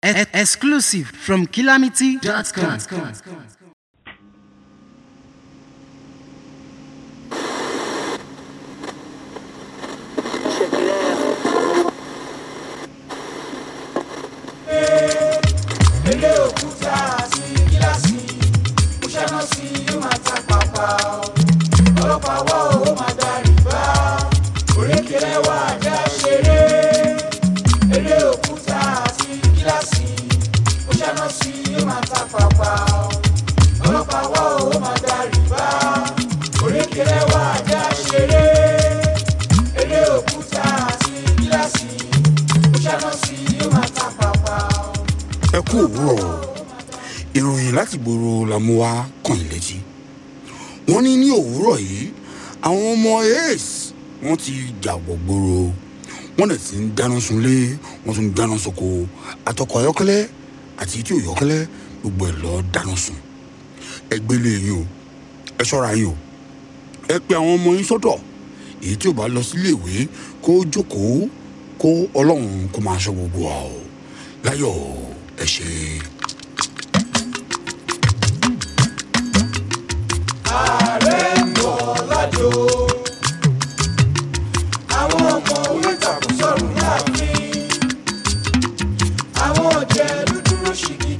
Exclusive from Calamity.com. Ilé òkúta àti gíláàsì, mo ṣáná sí yóò máa ta pàpà o. Ọlọ́pàá wá owó máa darí bá, òrékèrè wà dá ṣeré. Ilé òkúta àti gíláàsì, mo ṣáná sí yóò máa ta pàpà o. Ọlọ́pàá wá owó máa darí bá, òrékèrè wà dá ṣeré. Ilé òkúta àti gíláàsì, mo ṣáná sí yóò máa ta pàpà o. Ẹ kú òwúrọ̀ ìròyìn láti gbòòrò la mú wá kàn yín létí. Wọ́n ní òwúrọ̀ yìí àwọn ọmọ ace wọ́n ti jàgbọ̀ gbòòrò, wọ́n dẹ̀ ti ń dáná sunlé, wọ́n tún ń dáná soko, àtọkọ̀ ayọ́kẹ́lẹ́ àti tí ò yọ́kẹ́lẹ́ gbogbo ẹ̀ lọ dáná sun. Ẹ gbélé yín o, ẹ ṣọ́ra yín o, ẹ pe àwọn ọmọ yín sọ́dọ̀, èyí tí ò bá lọ sílé ìwé kó jókòó, kó Ọlọ́run kó máa ṣọ́ gbogbo wa o. Láyọ̀ ẹ ṣé. Ààrẹ ń bọ̀ lájò, àwọn ọmọ onítàkùn sọ̀rọ̀ láàfin, àwọn ọ̀jẹ̀ dúdúró ṣìkì